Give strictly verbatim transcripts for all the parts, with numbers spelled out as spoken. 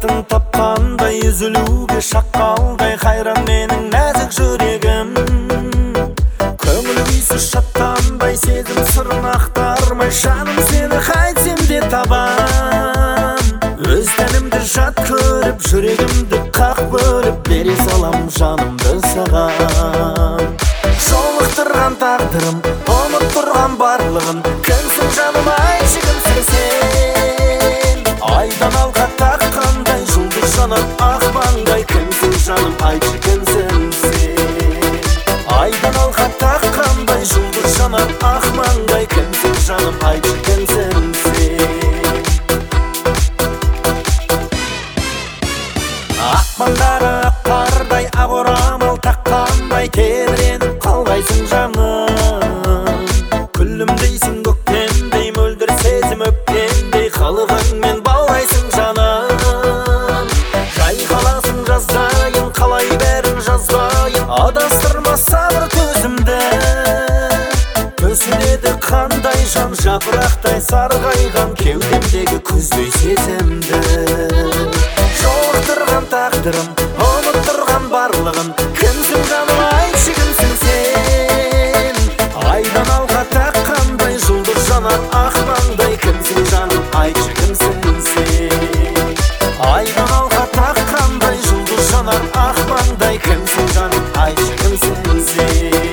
бақытын тапқандай, үзілуге шаққалдай қайран менің нәзік жүрегім. Көңіл күйсіз шаттанбай, сезім сырын ақтармай, жаным сені қайтсем де табам. Өз тәнімді жат көріп, жүрегімді қақ бөліп, бере салам жанымды саған. Жолықтырған тағдырым, ұмыттырған барлығын, кімсің жаным, айтшы кімсің сен? Айдан алға таққандай, жұлдыз жанар ақ маңдай, кімсің жаным, айтшы кімсің сен? Айдан алға таққандай, жұлдыз жанар ақ маңдай, кімсің жаным, айтшы кімсің сен? Ақмаңдары қардай, ақ орамал таққандай, терленіп қалғайсың жаным. Күлімдейсің көктемдей, мөлдір сезім өпкендей, қылығыңмен баурайсың жаным. Жайқаласың жазайын, қалай бәрін жазайын, адастырма сабыр төзімді. Көсіледі қандай жан, жапырақтай сарғайған, кеудемдегі күздей сезімді. Жолықтырған тағдырым, ұмыттырған барлығын, кімсің жаным, айтшы кімсің сен? Айдан алға таққандай, жұлдыз жанар ақ маңдай, кімсің жаным, айтшы кімсің сен? Айдан алға таққандай, жұлдыз жанар ақ маңдай, кімсің жаным, айтшы кімсің сен?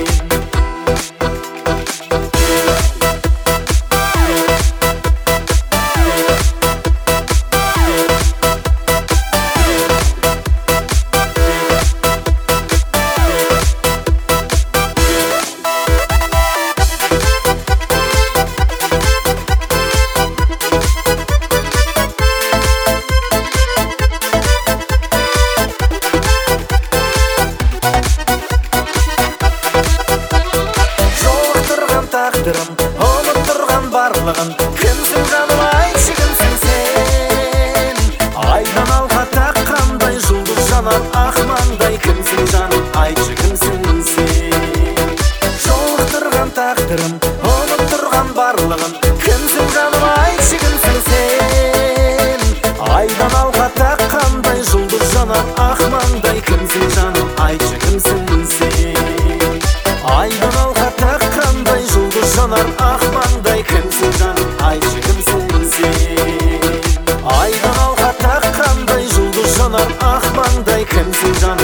Тағдырым, ұмыттырған барлығын, кімсің жаным, айтшы кімсің сен? Айдан алға таққандай, жұлдыз жанар ақ маңдай, кімсің жаным, айтшы кімсің сен? Жолықтырған тағдырым, ұмыттырған барлығын, кімсің жаным, айтшы кімсің сен? Айдан алға таққандай, жұлдыз жанар ақ маңдай, кімсің жаным, айтшы кімсің сен? Айдан алға таққандай, жұлдыз жанар ақ маңдай, кімсің жаным, айтшы кімсің сен? Айдан алға таққандай, жұлдыз жанар ақ маңдай, кімсің жаным?